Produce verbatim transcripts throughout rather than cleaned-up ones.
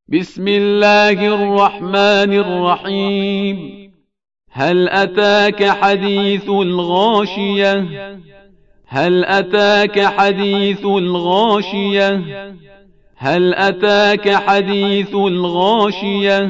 بسم الله الرحمن الرحيم. هل أتاك حديث الغاشية هل أتاك حديث الغاشية هل أتاك حديث الغاشية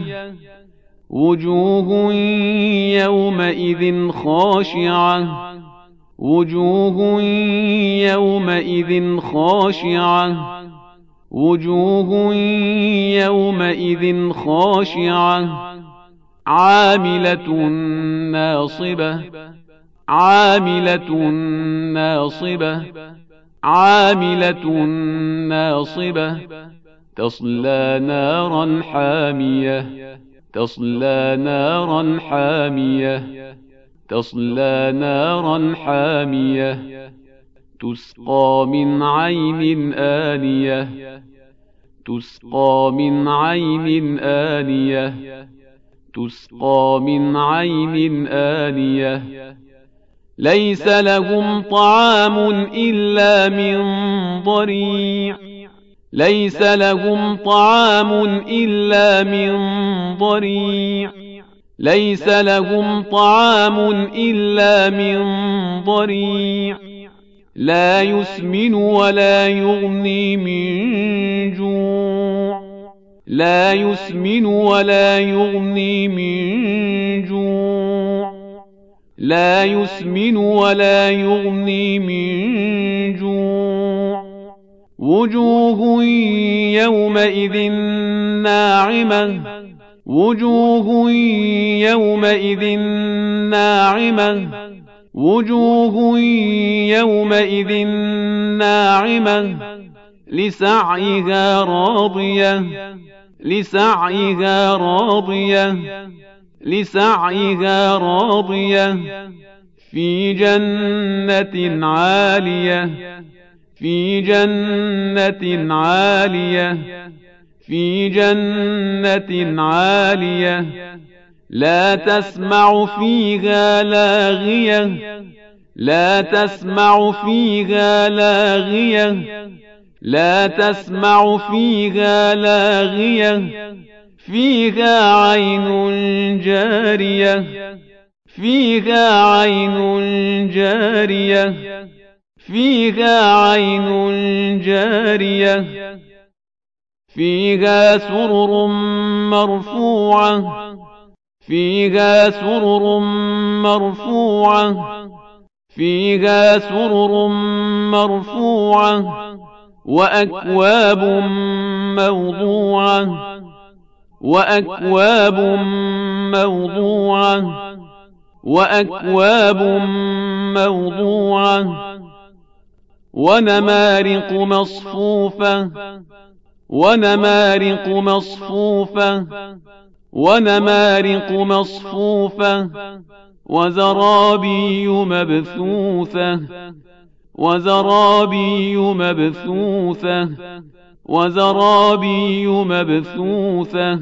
وجوه يومئذ خاشعة وجوه يومئذ خاشعة وجوه يومئذ خاشعة عاملة ناصبة عاملة ناصبة عاملة ناصبة تصلى نارا حامية تصلى نارا حامية تصلى نارا حامية تسقى من عين آنية تسقى من عين آنية تسقى من عين آنية ليس لهم طعام إلا من ضريع ليس لهم طعام إلا من ضريع ليس لهم طعام إلا من ضريع لا يسمن ولا يغني من جوع لا يسمن ولا يغني من جوع لا يسمن ولا يغني من جوع وجوه يومئذ ناعمة وجوه يومئذ ناعمة وجوه يومئذ ناعمة لسعيها راضية لسعيها راضية لسعيها راضية في جنة عالية في جنة عالية في جنة عالية لا تسمع فيها لاغية لا تسمع فيها لاغية لا تسمع فيها لاغية فيها عين جارية فيها عين جارية فيها عين جارية فيها سرر مرفوعة فيها سرر مرفوعة فيها سرر مرفوعة وأكواب موضوعة وأكواب موضوعة وأكواب موضوعة ونمارق مصفوفة ونمارق مصفوفة ونمارق مصفوفة وزرابي مبثوثة وزرابي مبثوثة وزرابي مبثوثة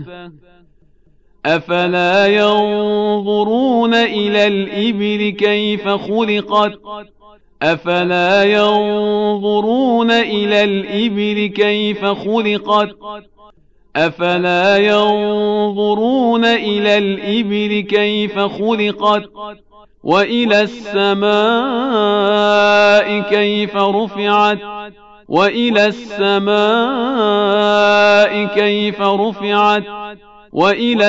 أفلا ينظرون إلى الإبل كيف خلقت أفلا ينظرون إلى الإبل كيف خلقت أفلا ينظرون إلى الإبل كيف خلقت وإلى السماء كيف رفعت وإلى السماء كيف رفعت وإلى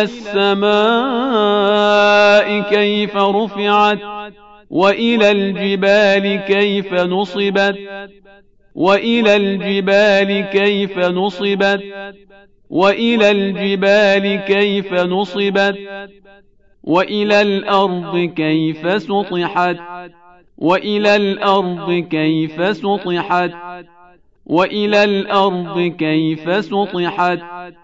السماء كيف رفعت وإلى الجبال كيف نصبت وإلى الجبال كيف نصبت وإلى الجبال كيف نصبت وإلى الأرض كيف سطحت وإلى الأرض كيف سطحت وإلى الأرض كيف سطحت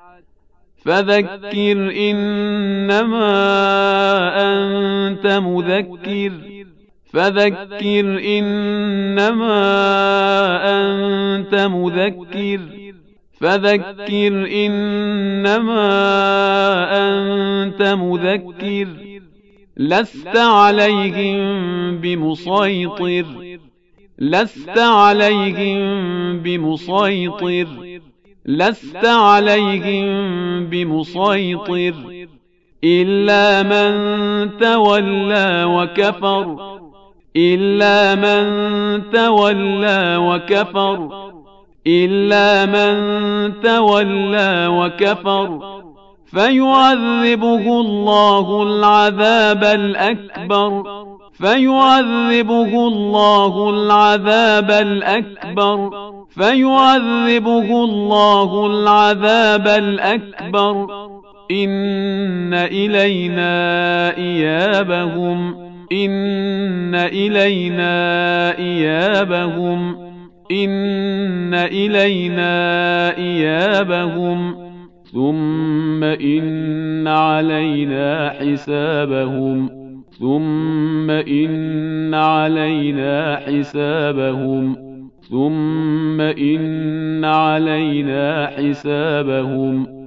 فذكر إنما أنت مذكر فذكر إنما أنت مذكر فذكر إنما أنت مذكر لست عليهم بمسيطر لست عليهم بمسيطر لست عليهم بمسيطر إلا من تولى وكفر إلا من تولى وكفر إلا من تولى وكفر فيعذبه الله العذاب الأكبر فيعذبه الله العذاب الأكبر فيعذبه الله العذاب الأكبر إن إلينا إيابهم إن إلينا إيابهم إن إلينا إيابهم ثم إن علينا حسابهم ثم إن علينا حسابهم ثم إن علينا حسابهم